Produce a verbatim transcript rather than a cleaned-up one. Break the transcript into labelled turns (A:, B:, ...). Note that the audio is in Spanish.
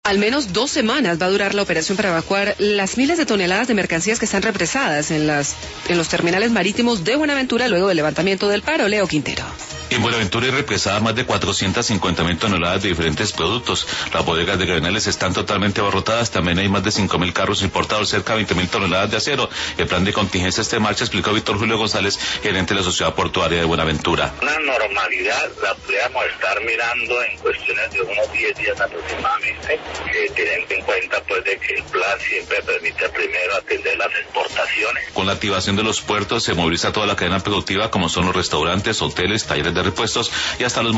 A: Al menos dos semanas va a durar la operación para evacuar las miles de toneladas de mercancías que están represadas en las en los terminales marítimos de Buenaventura luego del levantamiento del paro. Leo Quintero.
B: En Buenaventura hay represadas más de cuatrocientas cincuenta mil toneladas de diferentes productos. Las bodegas de graneles están totalmente abarrotadas. También hay más de cinco mil carros importados, cerca de veinte mil toneladas de acero. El plan de contingencia está en marcha, explicó Víctor Julio González, gerente de la Sociedad Portuaria de Buenaventura.
C: Una normalidad la podríamos estar mirando en cuestiones de unos diez días aproximadamente, eh, teniendo en cuenta pues de que el plan siempre permite primero atender las exportaciones.
B: Con la activación de los puertos se moviliza toda la cadena productiva, como son los restaurantes, hoteles, talleres de repuestos y hasta los